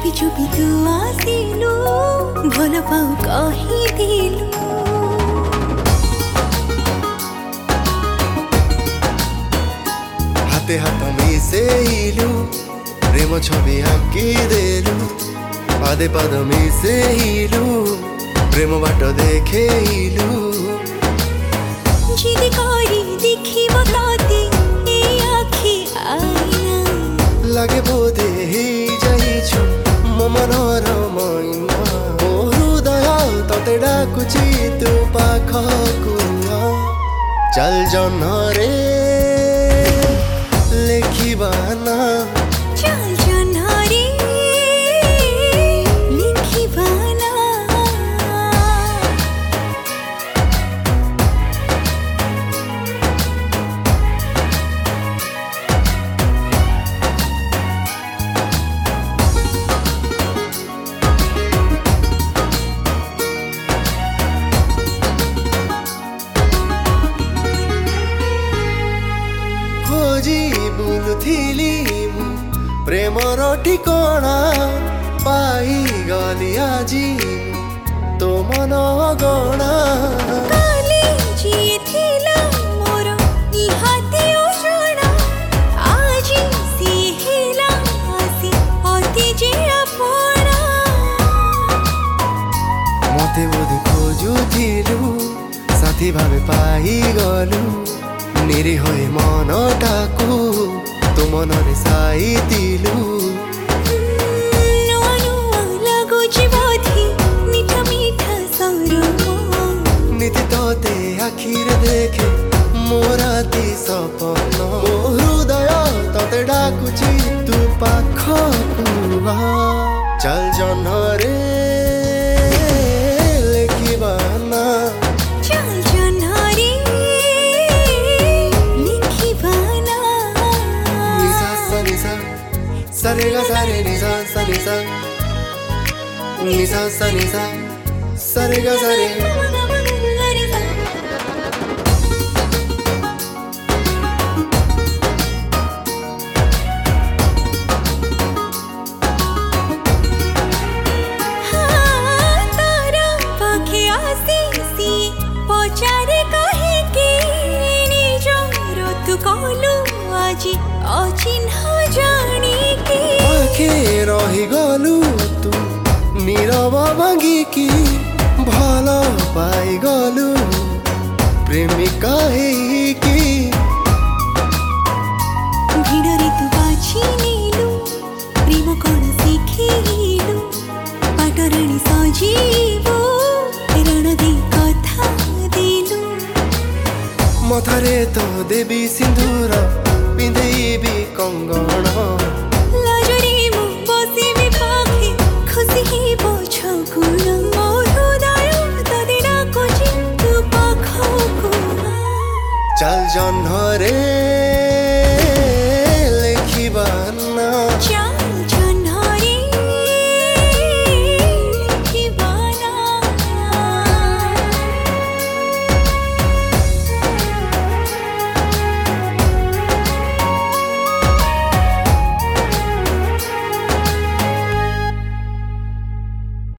चुपी चुपी तू आसिलु भल पाऊ कही दिलु हाते हाथ मिसेइलु प्रेम छवि आंकी देलु पादे पाद मिसेइलु प्रेम बाट देखेइलु जिद करी देखिब तते ए आखि आईना लगे बोधे ही जाइछु मो मनर मैना ओ हृदय तते डाकुची तू पाखकु चल जन्हरे लेखिबा ना चल जन्हरे लेखिबा ना खोजी बुलुथिली मु प्रेमर ठिकଣା पाई गली आजी तो मन गणा काली जी थिला मोर निहाती ओजणा आजी सी हिला आसी अति जे अपना मते बोध खोजुथिलु साथी भावे पाई गलु निरी होए मनटाकु तो मनरे साई दिलु नुआ नुआ लागुची बोधी मीठा मीठा सौरभ नीति तोते आखिर देखे मोराती सपन मो हृदय तते डाकुची तू पाखकु चल जन्हरे लेखिबा ना चल जन्हरे लेखिबा ना निसा सा निसा सरे गा सरे निसा सा निसा निसा सा निसा सरे गा सरे पचारे कहे के निजर तू कहलु आजी अचिन्ह जानी के आखे रही गलु तू नीरव भांगिकी भल पाई गलु प्रेमिका हेकी भिडरे तू बाछी नेलु प्रेम कण शिखेलु पाटराणी सजीबो रण दे कथा देलु मथारे तो देवी सिंदूर पिंधेबी कंगण लाजरे मु बसिबी पाखे खुशी हेबो छगुण मो हृदय तते डाकुची तू पाखकु चल जन्हरे